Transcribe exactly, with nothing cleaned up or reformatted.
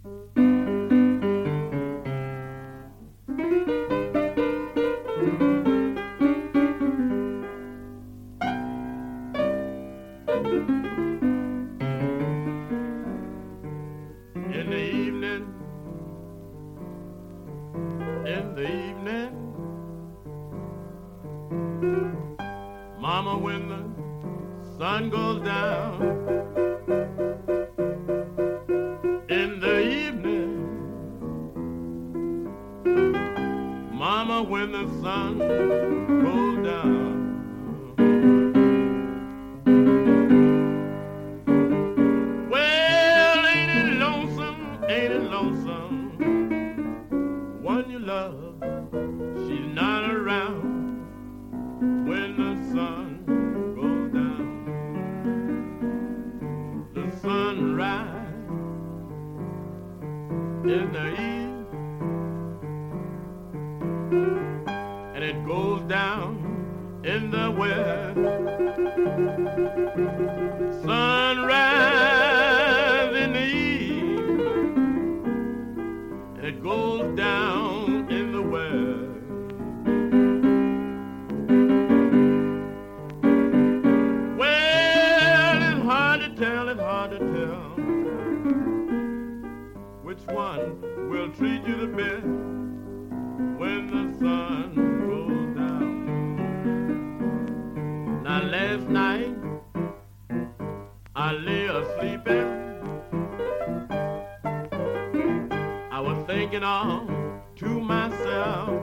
In the evening, in the evening, Mama, when the sun goes down, in the evening, Mama, when the sun goes down, well, ain't it lonesome, ain't it lonesome, one you love, she's not around when the sun goes down. The sunrise in the east, and it goes down in the west. Sunrise in the east, and it goes down in the west. Well, it's hard to tell, it's hard to tell which one will treat you the best when the sun goes down. Now last night I lay a-sleeping, I was thinking all to myself,